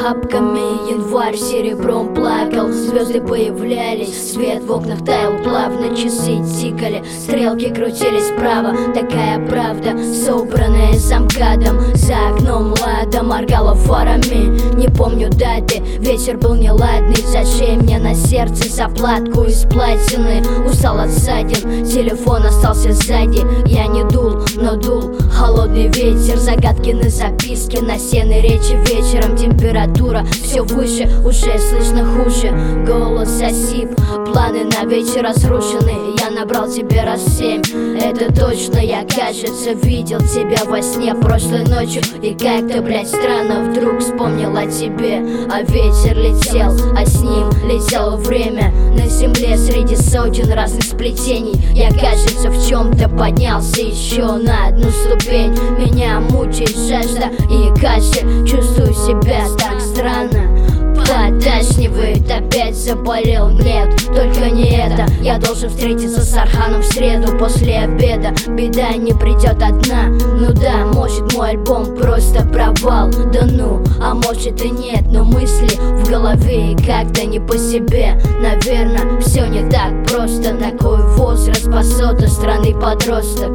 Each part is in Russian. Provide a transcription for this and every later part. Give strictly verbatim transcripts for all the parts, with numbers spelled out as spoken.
охапками. Январь серебром плакал, звезды появлялись, свет в окнах таял плавно, часы тикали, стрелки крутились вправо. Такая правда, собранная замкадом. За окном лада моргала фарами. Не помню даты, ветер был неладный. Зашей мне на сердце заплатку из платины. Устал от ссадин, телефон остался сзади. Я не дул, но дул холодный ветер. Загадки на записке, на сены речи вечером. Температура все выше, уже слышно хуже. Голос осип, планы на вечер разрушены. Я набрал тебе раз семь, это точно. Я, кажется, видел тебя во сне прошлой ночью. И как-то, блядь, странно вдруг вспомнил о тебе. А ветер летел, а с ним летело время. На земле среди сотен разных сплетений я, кажется, в чем-то поднялся еще на одну ступень. Меня мучает жажда и кашель, чувствую себя так странно. Подташнивает, опять заболел, нет, только не это. Я должен встретиться с Арханом в среду после обеда. Беда не придет одна, ну да, может мой альбом просто провал. Да ну, а может и нет, но мысли в голове и как-то не по себе. Наверное, все не так просто. Такой возраст, посота, странный подросток.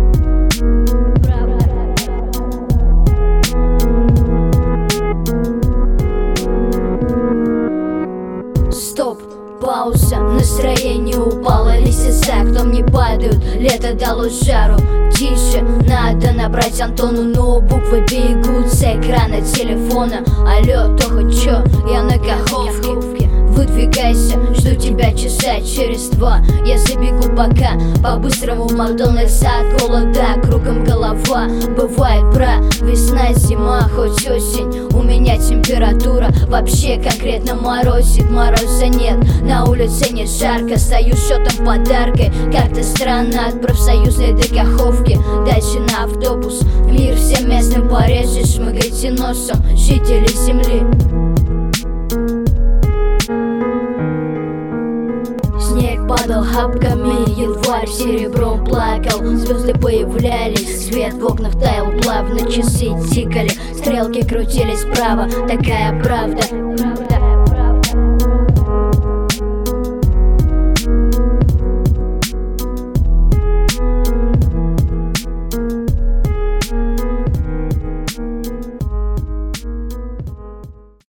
Стоп, пауза, настроение упало. Листья за окном не падают, лето дало жару. Тише, надо набрать Антону, но буквы бегут с экрана телефона. Алло, то хоть чё, я на каховке. Выдвигайся, жду тебя часа через два. Я забегу пока, по-быстрому в Макдональдс от голода. Кругом голова, бывает, бра, весна, зима, хоть осень. У меня температура вообще конкретно морозит. Мороза нет, на улице не жарко. Стою счетом подаркой, как-то странно. От профсоюзной до каховки, дальше на автобус. Мир всем местным пореже, шмыгайте носом, жители земли. Снег падал хапками, январь серебром плакал. Звезды появлялись, свет в окнах таял плавно, часы тикали, стрелки крутились вправо. Такая правда.